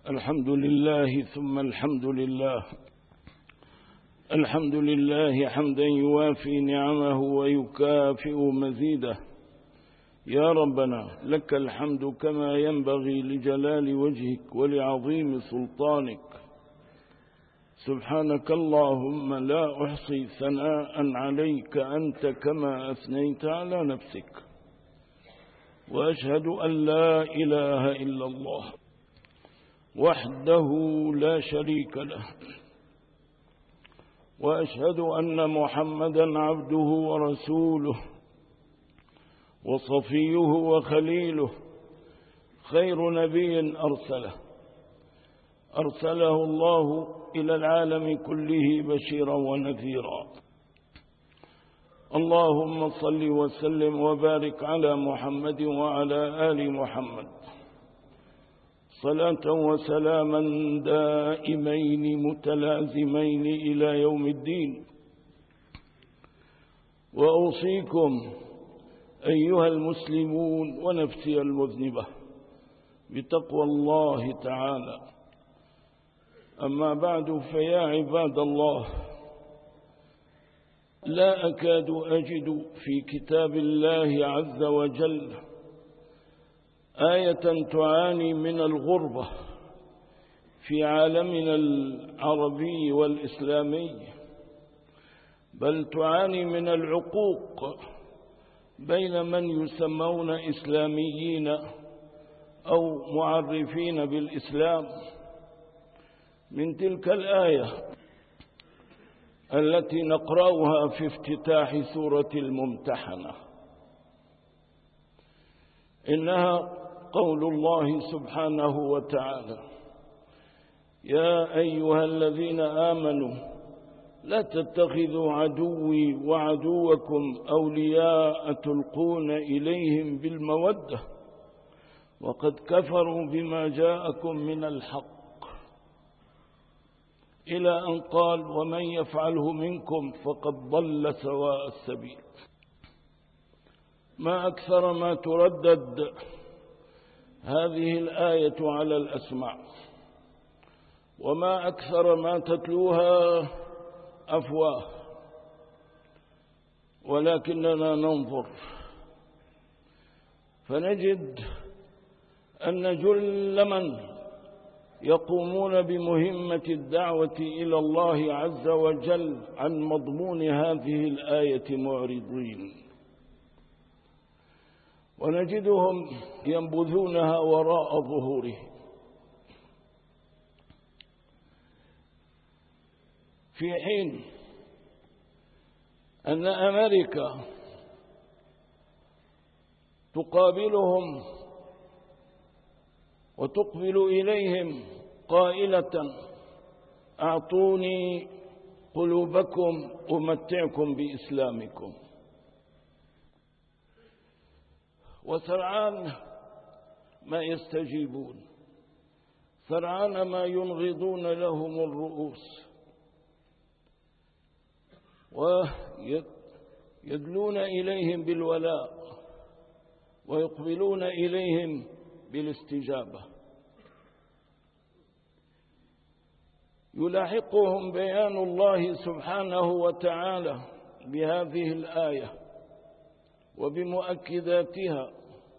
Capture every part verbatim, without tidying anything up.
الحمد لله ثم الحمد لله الحمد لله حمدا يوافي نعمه ويكافئ مزيده. يا ربنا لك الحمد كما ينبغي لجلال وجهك ولعظيم سلطانك. سبحانك اللهم لا أحصي ثناء عليك أنت كما أثنيت على نفسك، وأشهد أن لا إله إلا الله وحده لا شريك له، وأشهد أن محمدا عبده ورسوله وصفيه وخليله، خير نبي أرسله أرسله الله إلى العالم كله بشيرا ونذيرا. اللهم صل وسلم وبارك على محمد وعلى آل محمد صلاة وسلاما دائمين متلازمين إلى يوم الدين. وأوصيكم أيها المسلمون ونفسي المذنبة بتقوى الله تعالى. أما بعد، فيا عباد الله، لا أكاد أجد في كتاب الله عز وجل آية تعاني من الغربة في عالمنا العربي والإسلامي، بل تعاني من العقوق بين من يسمون إسلاميين أو معرفين بالإسلام، من تلك الآية التي نقرأها في افتتاح سورة الممتحنة. إنها قول الله سبحانه وتعالى: يا أيها الذين آمنوا لا تتخذوا عدوي وعدوكم أولياء تلقون إليهم بالمودة وقد كفروا بما جاءكم من الحق، إلى أن قال: ومن يفعله منكم فقد ضل سواء السبيل. ما أكثر ما تردد هذه الآية على الأسماع، وما أكثر ما تتلوها أفواه، ولكننا ننظر فنجد أن جل من يقومون بمهمة الدعوة إلى الله عز وجل عن مضمون هذه الآية معرضين، ونجدهم ينبذونها وراء ظهورهم، في حين أن أمريكا تقابلهم وتقبل إليهم قائلة: أعطوني قلوبكم أمتعكم بإسلامكم. وسرعان ما يستجيبون، سرعان ما ينغضون لهم الرؤوس ويدلون إليهم بالولاء ويقبلون إليهم بالاستجابة. يلاحقهم بيان الله سبحانه وتعالى بهذه الآية وبمؤكداتها.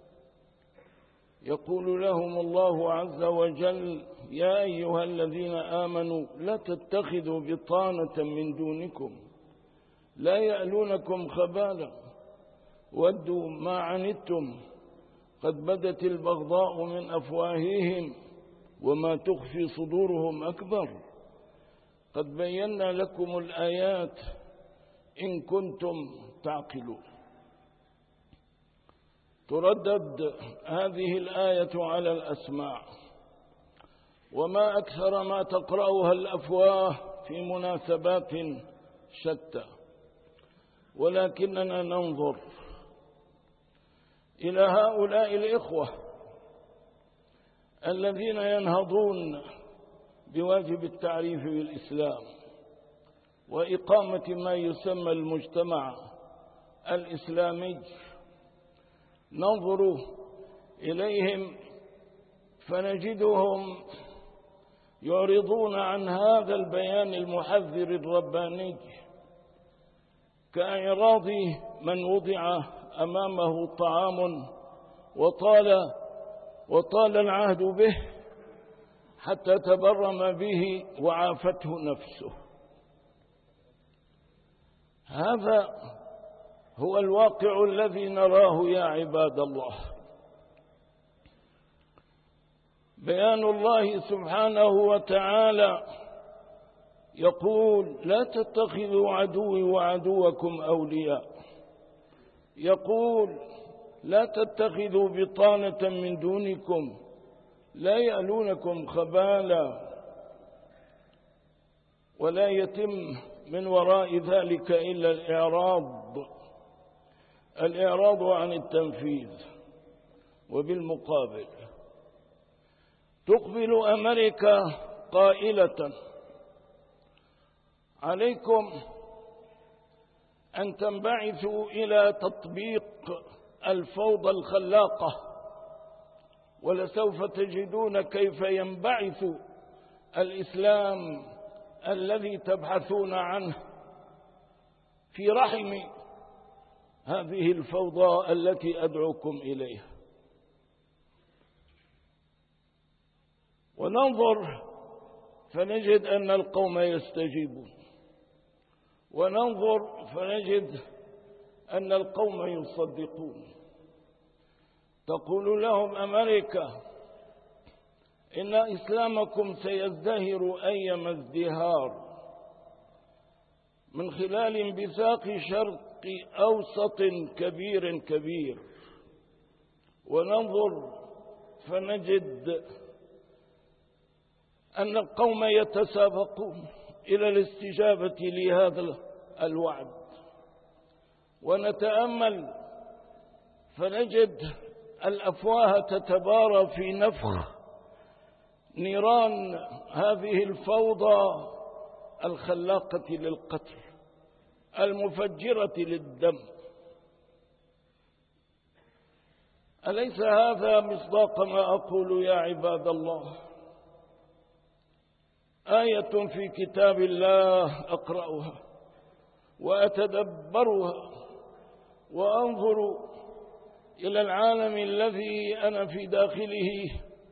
يقول لهم الله عز وجل: يا أيها الذين آمنوا لا تتخذوا بطانة من دونكم لا يألونكم خبالا ودوا ما عنتم قد بدت البغضاء من أفواههم وما تخفي صدورهم أكبر قد بينا لكم الآيات إن كنتم تعقلون. تردد هذه الآية على الأسماع، وما أكثر ما تقرأها الأفواه في مناسبات شتى، ولكننا ننظر إلى هؤلاء الإخوة الذين ينهضون بواجب التعريف بالإسلام وإقامة ما يسمى المجتمع الإسلامي. ننظر إليهم فنجدهم يعرضون عن هذا البيان المحذر الرباني كإعراض من وضع أمامه طعام وطال وطال العهد به حتى تبرم به وعافته نفسه. هذا هو الواقع الذي نراه يا عباد الله. بيان الله سبحانه وتعالى يقول: لا تتخذوا عدوي وعدوكم أولياء. يقول: لا تتخذوا بطانة من دونكم لا يألونكم خبالا. ولا يتم من وراء ذلك إلا الإعراض الإعراض عن التنفيذ. وبالمقابل تقبل أمريكا قائلة: عليكم أن تنبعثوا إلى تطبيق الفوضى الخلاقة، ولسوف تجدون كيف ينبعث الإسلام الذي تبحثون عنه في رحم هذه الفوضى التي أدعوكم إليها. وننظر فنجد أن القوم يستجيبون، وننظر فنجد أن القوم يصدقون. تقول لهم أمريكا: إن إسلامكم سيزدهر أيما ازدهار من خلال انبثاق شرق أوسط كبير كبير. وننظر فنجد أن القوم يتسابقون إلى الاستجابة لهذا الوعد. ونتأمل فنجد الأفواه تتبارى في نفخ نيران هذه الفوضى الخلاقة للقتل المفجرة للدم. أليس هذا مصداق ما أقول يا عباد الله؟ آية في كتاب الله أقرأها وأتدبرها وأنظر إلى العالم الذي أنا في داخله،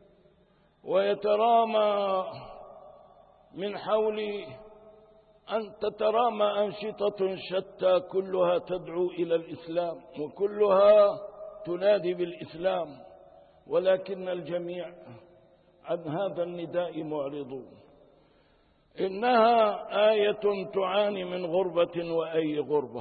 ويترامى من حولي أن تترامى أنشطة شتى كلها تدعو إلى الإسلام وكلها تنادي بالإسلام، ولكن الجميع عن هذا النداء معرضون. إنها آية تعاني من غربة، وأي غربة.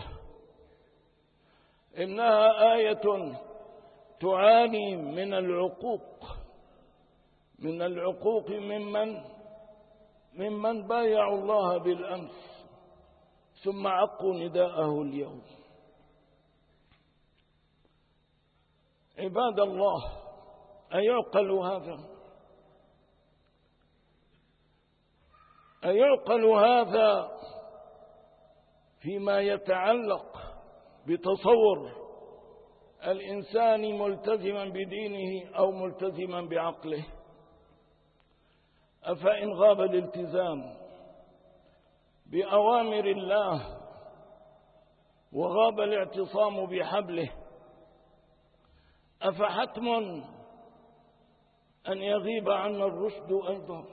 إنها آية تعاني من العقوق من العقوق ممن ممن بايعوا الله بالأمس ثم عقوا نداءه اليوم. عباد الله، أيعقل هذا؟ أيعقل هذا فيما يتعلق بتصور الإنسان ملتزما بدينه أو ملتزما بعقله؟ أفإن غاب الالتزام بأوامر الله وغاب الاعتصام بحبله، أفحتم أن يغيب عنا الرشد أيضا؟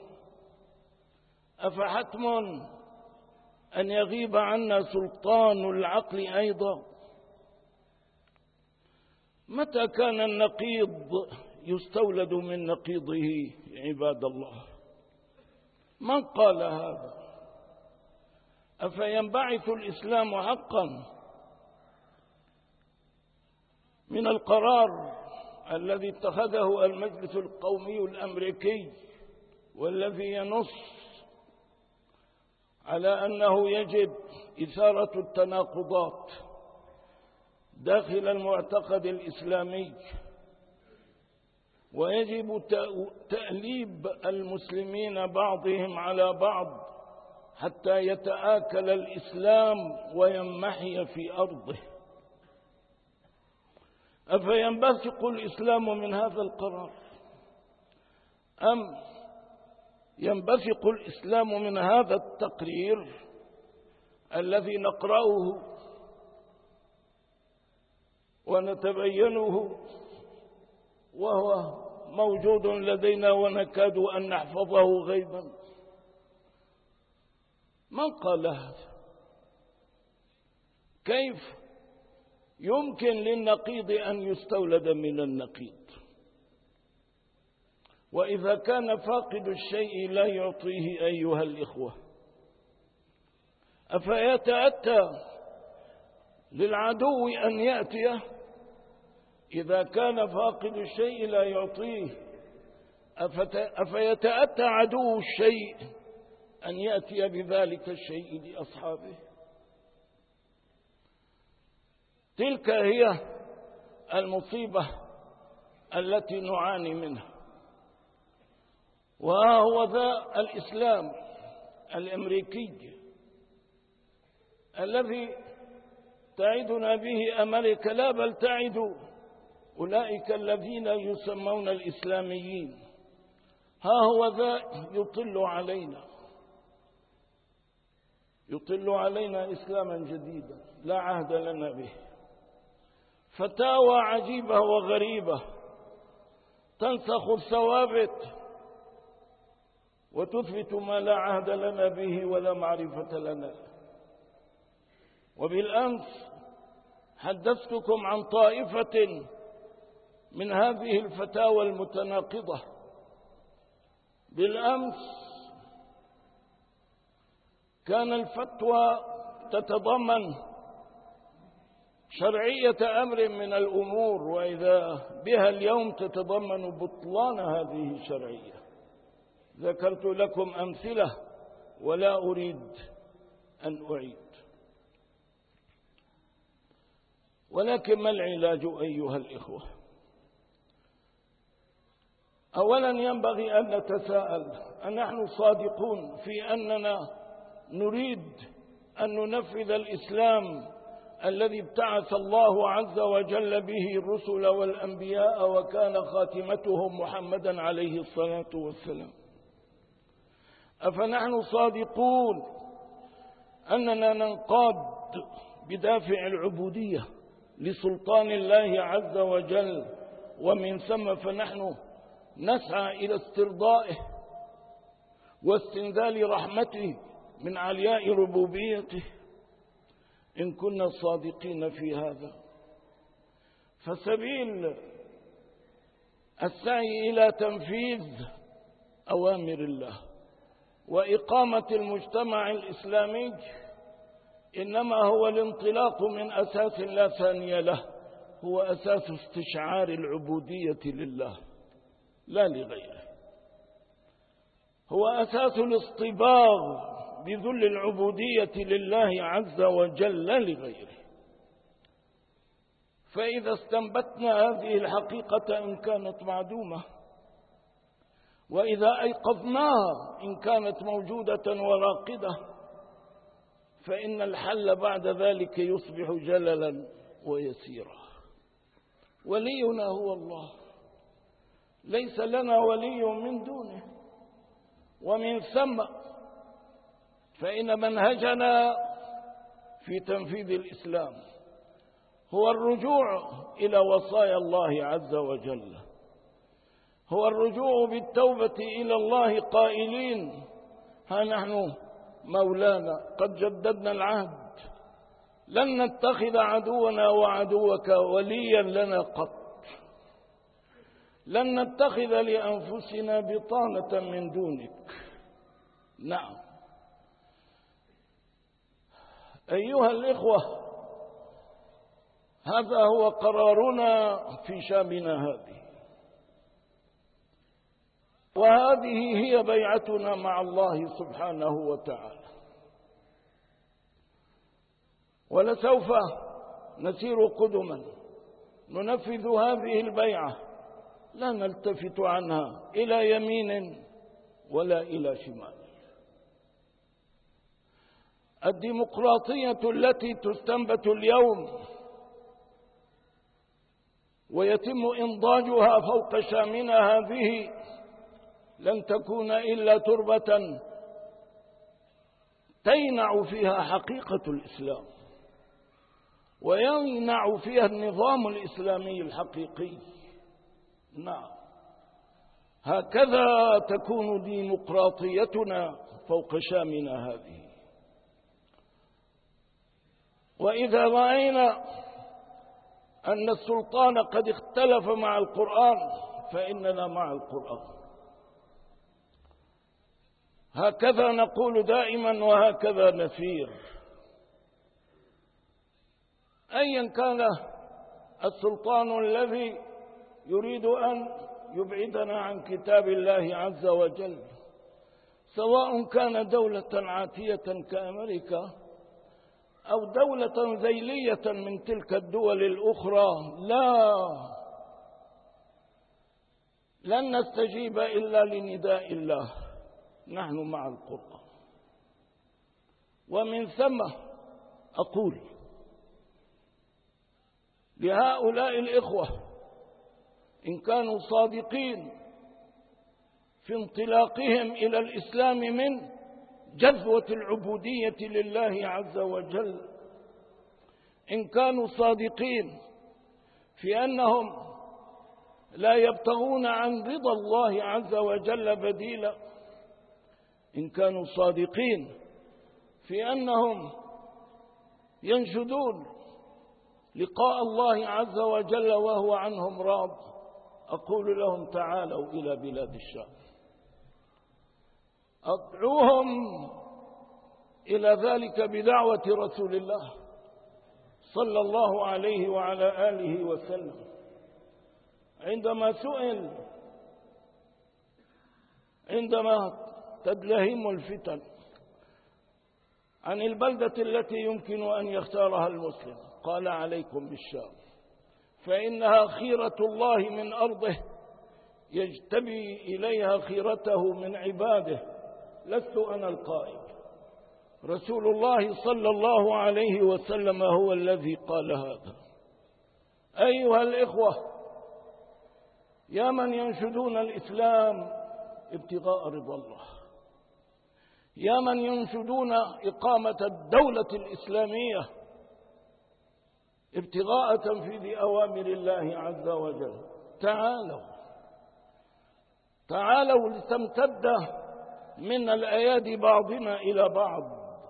أفحتم أن يغيب عنا سلطان العقل أيضا؟ متى كان النقيض يستولد من نقيضه عباد الله؟ من قال هذا؟ أفينبعث الإسلام حقا من القرار الذي اتخذه المجلس القومي الأمريكي، والذي ينص على أنه يجب إثارة التناقضات داخل المعتقد الإسلامي، ويجب تأليب المسلمين بعضهم على بعض حتى يتآكل الإسلام وينمحي في أرضه؟ أفينبثق الإسلام من هذا القرار، أم ينبثق الإسلام من هذا التقرير الذي نقرأه ونتبينه وهو موجود لدينا ونكاد أن نحفظه غيبا. من قال هذا؟ كيف يمكن للنقيض أن يستولد من النقيض؟ وإذا كان فاقد الشيء لا يعطيه أيها الإخوة، أفيتأتى للعدو أن يأتيه؟ إذا كان فاقد الشيء لا يعطيه أفيتأتى عدو الشيء أن يأتي بذلك الشيء لأصحابه؟ تلك هي المصيبة التي نعاني منها. وها هو ذا الإسلام الأمريكي الذي تعدنا به أمريكا، لا بل تعد أولئك الذين يسمون الإسلاميين. ها هو ذا يطل علينا يطل علينا إسلاما جديدا لا عهد لنا به، فتاوى عجيبة وغريبة تنسخ الثوابت وتثبت ما لا عهد لنا به ولا معرفة لنا. وبالأمس حدثتكم عن طائفة من هذه الفتاوى المتناقضة. بالأمس كان الفتوى تتضمن شرعية أمر من الأمور، وإذا بها اليوم تتضمن بطلان هذه الشرعية. ذكرت لكم أمثلة ولا أريد أن أعيد. ولكن ما العلاج أيها الإخوة؟ أولا ينبغي أن نتساءل، أنحن صادقون في أننا نريد أن ننفذ الإسلام الذي ابتعث الله عز وجل به الرسل والأنبياء وكان خاتمتهم محمدا عليه الصلاة والسلام؟ أفنحن صادقون أننا ننقاد بدافع العبودية لسلطان الله عز وجل، ومن ثم فنحن نسعى إلى استرضائه واستنزال رحمته من علياء ربوبيته؟ إن كنا صادقين في هذا فسبيل السعي إلى تنفيذ أوامر الله وإقامة المجتمع الإسلامي إنما هو الانطلاق من أساس لا ثاني له، هو أساس استشعار العبودية لله لا لغيره، هو أساس الاصطباغ بذل العبودية لله عز وجل لا لغيره. فإذا استنبتنا هذه الحقيقة إن كانت معدومة، وإذا أيقظناها إن كانت موجودة وراقدة، فإن الحل بعد ذلك يصبح جللا ويسيرا. ولينا هو الله، ليس لنا ولي من دونه. ومن ثم فإن منهجنا في تنفيذ الإسلام هو الرجوع إلى وصايا الله عز وجل، هو الرجوع بالتوبة إلى الله قائلين: ها نحن مولانا قد جددنا العهد، لن نتخذ عدونا وعدوك وليا لنا قط، لن نتخذ لأنفسنا بطانة من دونك. نعم أيها الإخوة، هذا هو قرارنا في شامنا هذه، وهذه هي بيعتنا مع الله سبحانه وتعالى. ولسوف نسير قدما ننفذ هذه البيعة، لا نلتفت عنها إلى يمين ولا إلى شمال. الديمقراطية التي تستنبت اليوم ويتم إنضاجها فوق شامنا هذه لن تكون إلا تربة تينع فيها حقيقة الإسلام وينع فيها النظام الإسلامي الحقيقي. نعم، هكذا تكون ديمقراطيتنا فوق شامنا هذه. وإذا رأينا أن السلطان قد اختلف مع القرآن فإننا مع القرآن. هكذا نقول دائما وهكذا نسير. أيا كان السلطان الذي يريد أن يبعدنا عن كتاب الله عز وجل، سواء كان دولة عاتية كأمريكا أو دولة ذيلية من تلك الدول الأخرى، لا لن نستجيب إلا لنداء الله. نحن مع القرآن. ومن ثم أقول لهؤلاء الإخوة إن كانوا صادقين في انطلاقهم إلى الإسلام من جذوة العبودية لله عز وجل، إن كانوا صادقين في أنهم لا يبتغون عن رضا الله عز وجل بديلا، إن كانوا صادقين في أنهم ينشدون لقاء الله عز وجل وهو عنهم راض، أقول لهم تعالوا إلى بلاد الشام، أدعوهم إلى ذلك بدعوة رسول الله صلى الله عليه وعلى آله وسلم عندما سئل عندما تدلهم الفتن عن البلدة التي يمكن أن يختارها المسلم، قال عليكم بالشام فإنها خيرة الله من أرضه يجتبي إليها خيرته من عباده، لست أنا القائل، رسول الله صلى الله عليه وسلم هو الذي قال هذا. أيها الإخوة، يا من ينشدون الإسلام ابتغاء رضا الله، يا من ينشدون إقامة الدولة الإسلامية ابتغاء تنفيذ أوامر الله عز وجل، تعالوا تعالوا لتمتد من الأيادي بعضنا إلى بعض،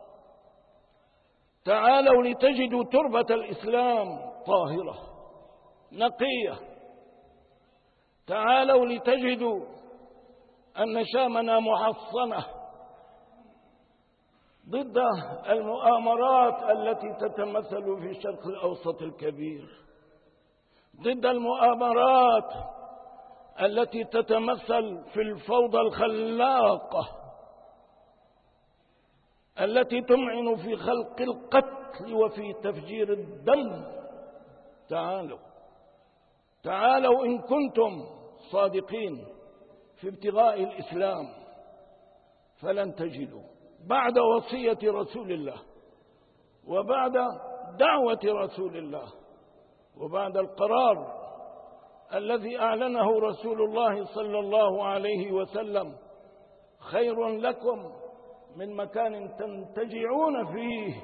تعالوا لتجدوا تربة الإسلام طاهرة نقية، تعالوا لتجدوا أن شامنا محصنة ضد المؤامرات التي تتمثل في الشرق الأوسط الكبير، ضد المؤامرات التي تتمثل في الفوضى الخلاقة التي تمعن في خلق القتل وفي تفجير الدم. تعالوا تعالوا إن كنتم صادقين في ابتغاء الإسلام، فلن تجدوا بعد وصية رسول الله وبعد دعوة رسول الله وبعد القرار الذي أعلنه رسول الله صلى الله عليه وسلم خير لكم من مكان تنتجعون فيه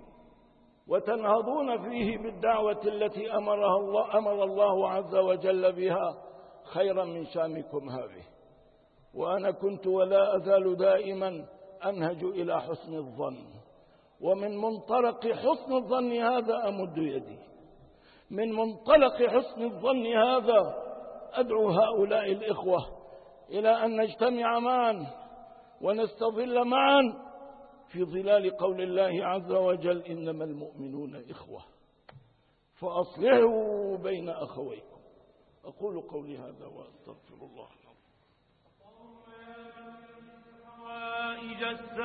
وتنهضون فيه بالدعوة التي أمرها الله أمر الله عز وجل بها خيرا من شامكم هذه. وأنا كنت ولا أزال دائما أنهج إلى حسن الظن، ومن منطلق حسن الظن هذا أمد يدي، من منطلق حسن الظن هذا أدعو هؤلاء الإخوة إلى أن نجتمع معا ونستظل معا في ظلال قول الله عز وجل إنما المؤمنون إخوة فأصلحوا بين أخويكم. أقول قولي هذا وأستغفر الله. حوائج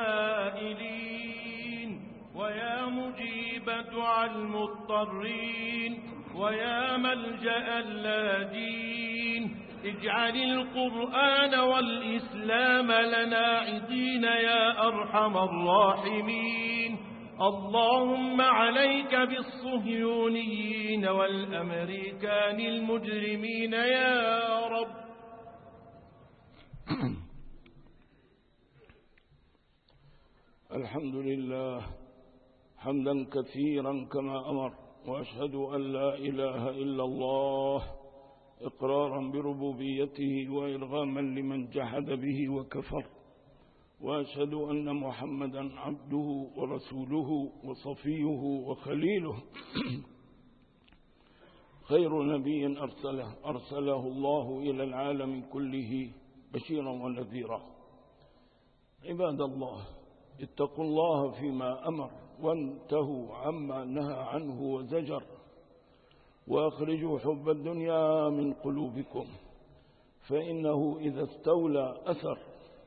السائلين ويا مجيب دعاء المضطرين ويا ملجأ اللاجين، اجعل القرآن والإسلام لنا عضين يا أرحم الراحمين. اللهم عليك بالصهيونيين والأمريكان المجرمين يا رب. الحمد لله حمدا كثيرا كما أمر، وأشهد أن لا إله إلا الله إقرارا بربوبيته وإرغاما لمن جحد به وكفر، وأشهد أن محمدا عبده ورسوله وصفيه وخليله خير نبي أرسله أرسله الله إلى العالم كله بشيرا ونذيرا. عباد الله، اتقوا الله فيما أمر وانتهوا عما نهى عنه وزجر، وأخرجوا حب الدنيا من قلوبكم فإنه إذا استولى أثر.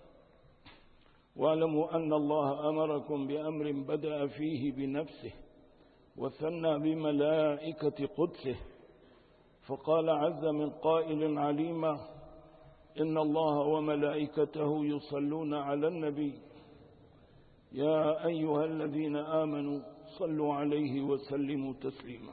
واعلموا أن الله أمركم بأمر بدأ فيه بنفسه وثنى بملائكة قدسه، فقال عز من قائل عليما: إن الله وملائكته يصلون على النبي يا أيها الذين آمنوا صلوا عليه وسلموا تسليما.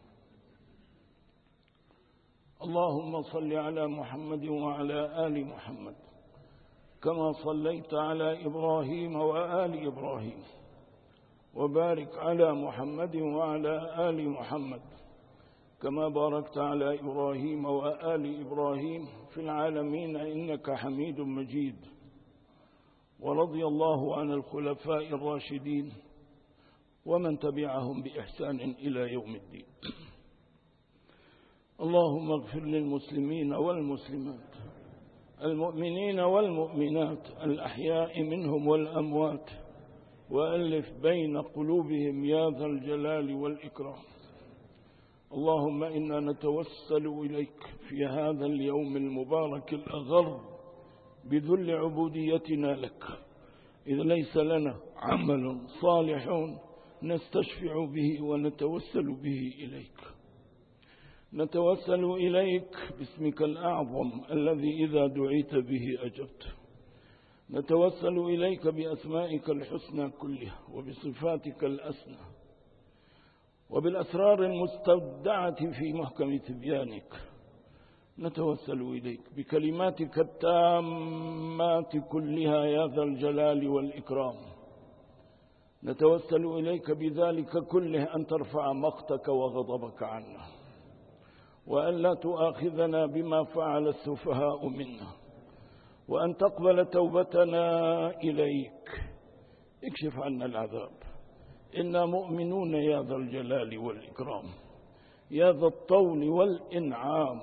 اللهم صل على محمد وعلى آل محمد كما صليت على إبراهيم وآل إبراهيم، وبارك على محمد وعلى آل محمد كما باركت على إبراهيم وآل إبراهيم في العالمين إنك حميد مجيد. ورضي الله عن الخلفاء الراشدين ومن تبعهم بإحسان إلى يوم الدين. اللهم اغفر للمسلمين والمسلمات، المؤمنين والمؤمنات، الأحياء منهم والأموات، وألف بين قلوبهم يا ذا الجلال والإكرام. اللهم إنا نتوسل إليك في هذا اليوم المبارك الأغر بذل عبوديتنا لك، إذ ليس لنا عمل صالح نستشفع به ونتوسل به إليك. نتوسل إليك باسمك الأعظم الذي إذا دعيت به أجبت. نتوسل إليك بأسمائك الحسنى كلها وبصفاتك الأسنى وبالأسرار المستودعة في محكم تبيانك. نتوسل إليك بكلماتك التامات كلها يا ذا الجلال والإكرام. نتوسل إليك بذلك كله أن ترفع مقتك وغضبك عنا، وأن لا تؤاخذنا بما فعل السفهاء منا، وأن تقبل توبتنا إليك. اكشف عنا العذاب، إنا مؤمنون يا ذا الجلال والإكرام، يا ذا الطول والإنعام.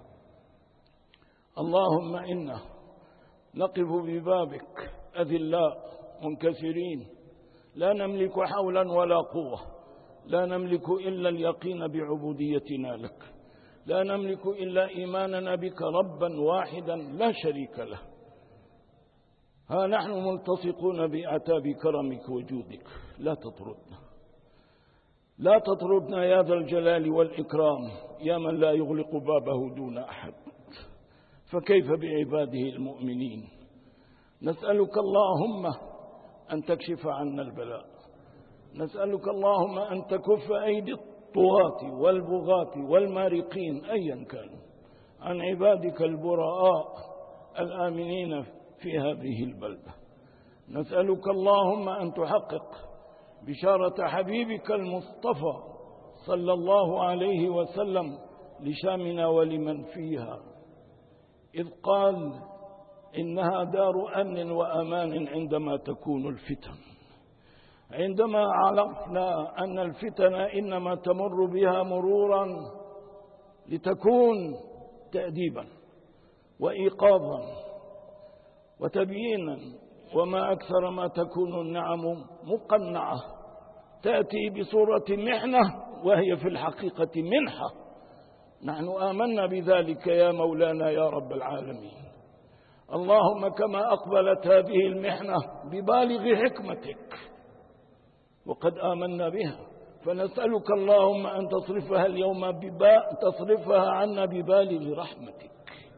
اللهم إنا نقف ببابك أذلاء منكسرين، لا نملك حولا ولا قوة، لا نملك إلا اليقين بعبوديتنا لك، لا نملك إلا إيماننا بك ربا واحدا لا شريك له. ها نحن ملتصقون بأعتاب كرمك وجودك، لا تطردنا، لا تطردنا يا ذا الجلال والإكرام، يا من لا يغلق بابه دون أحد، فكيف بعباده المؤمنين؟ نسألك اللهم أن تكشف عنا البلاء، نسألك اللهم أن تكف أيدي الطغاة والبغاة والمارقين أيا كانوا عن عبادك البراء الآمنين في هذه البلدة. نسألك اللهم أن تحقق بشارة حبيبك المصطفى صلى الله عليه وسلم لشامنا ولمن فيها، إذ قال: إنها دار أمن وأمان عندما تكون الفتن. عندما عرفنا أن الفتن إنما تمر بها مرورا لتكون تأديبا وإيقاظا وتبيينا، وما أكثر ما تكون النعم مقنعة تأتي بصورة محنة وهي في الحقيقة منحة. نحن آمنا بذلك يا مولانا يا رب العالمين. اللهم كما أقبلت هذه المحنة ببالغ حكمتك وقد آمنا بها، فنسألك اللهم أن تصرفها اليوم بباء تصرفها عنا ببالغ رحمتك.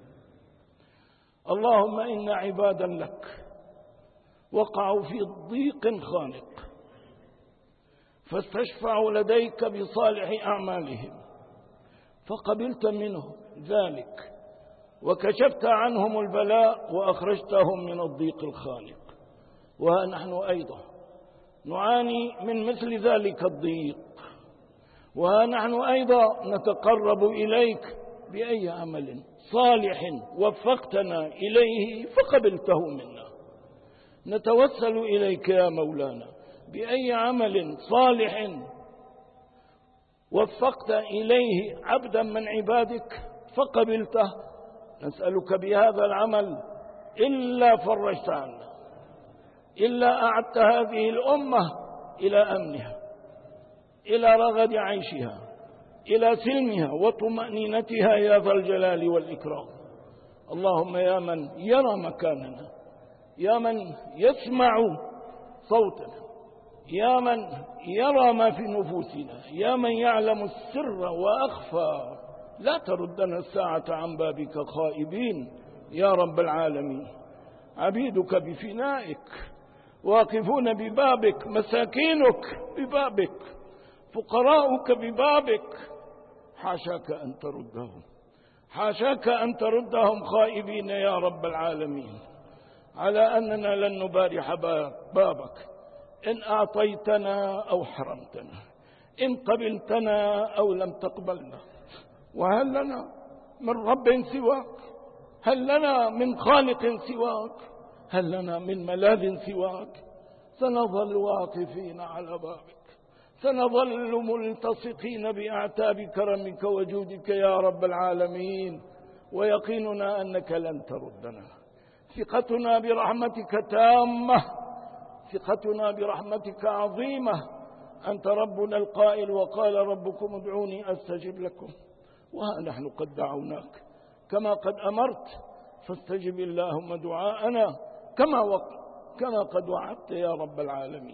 اللهم إن عبادا لك وقعوا في ضيق خانق، فاستشفعوا لديك بصالح أعمالهم، فقبلت منه ذلك وكشفت عنهم البلاء وأخرجتهم من الضيق الخانق. وها نحن أيضا نعاني من مثل ذلك الضيق، وها نحن أيضا نتقرب إليك بأي عمل صالح وفقتنا إليه فقبلته منا. نتوسل إليك يا مولانا بأي عمل صالح وفقت إليه عبدا من عبادك فقبلته، نسألك بهذا العمل إلا فرجت عنا، إلا أعدت هذه الأمة إلى أمنها، إلى رغد عيشها، إلى سلمها وطمأنينتها يا ذا الجلال والإكرام. اللهم يا من يرى مكاننا، يا من يسمع صوتنا، يا من يرى ما في نفوسنا، يا من يعلم السر وأخفى، لا تردنا الساعة عن بابك خائبين يا رب العالمين. عبيدك بفنائك، واقفون ببابك، مساكينك ببابك، فقراؤك ببابك، حاشاك أن تردهم، حاشاك أن تردهم خائبين يا رب العالمين، على أننا لن نبارح بابك إن أعطيتنا أو حرمتنا، إن قبلتنا أو لم تقبلنا. وهل لنا من رب سواك؟ هل لنا من خالق سواك؟ هل لنا من ملاذ سواك؟ سنظل واقفين على بابك، سنظل ملتصقين بأعتاب كرمك وجودك يا رب العالمين، ويقيننا أنك لن تردنا. ثقتنا برحمتك تامة، ثقتنا برحمتك عظيمة. أنت ربنا القائل وقال ربكم ادعوني أستجب لكم، وها نحن قد دعوناك كما قد أمرت، فاستجب اللهم دعاءنا كما وق... كما قد وعدت يا رب العالمين.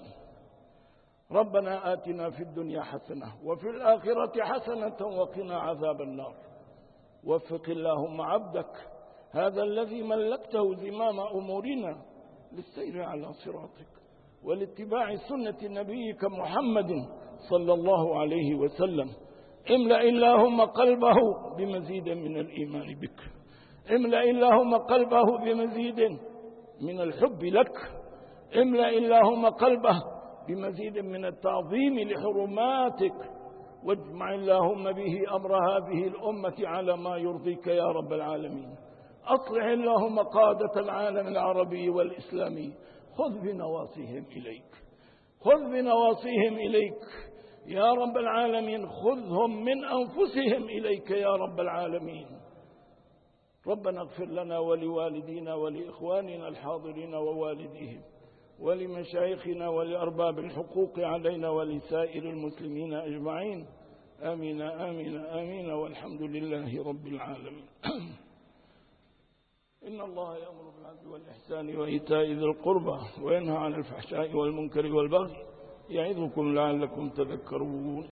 ربنا آتنا في الدنيا حسنة وفي الآخرة حسنة وقنا عذاب النار. وفق اللهم عبدك هذا الذي ملكته زمام أمورنا للسير على صراطك والاتباع سنة نبيك محمد صلى الله عليه وسلم. املأ اللهم قلبه بمزيد من الإيمان بك، املأ اللهم قلبه بمزيد من الحب لك، املأ اللهم قلبه بمزيد من التعظيم لحرماتك، واجمع اللهم به أمر هذه الأمة على ما يرضيك يا رب العالمين. أصلح اللهم قادة العالم العربي والإسلامي، خذ بنواصيهم إليك، خذ بنواصيهم إليك يا رب العالمين، خذهم من أنفسهم إليك يا رب العالمين. ربنا اغفر لنا ولوالدينا ولإخواننا الحاضرين ووالديهم ولمشايخنا ولأرباب الحقوق علينا ولسائر المسلمين أجمعين. آمين آمين آمين، والحمد لله رب العالمين. إن الله يأمر بالعدل والإحسان وإيتاء ذي القربى وينهى عن الفحشاء والمنكر والبغي، يعظكم لعلكم تذكرون.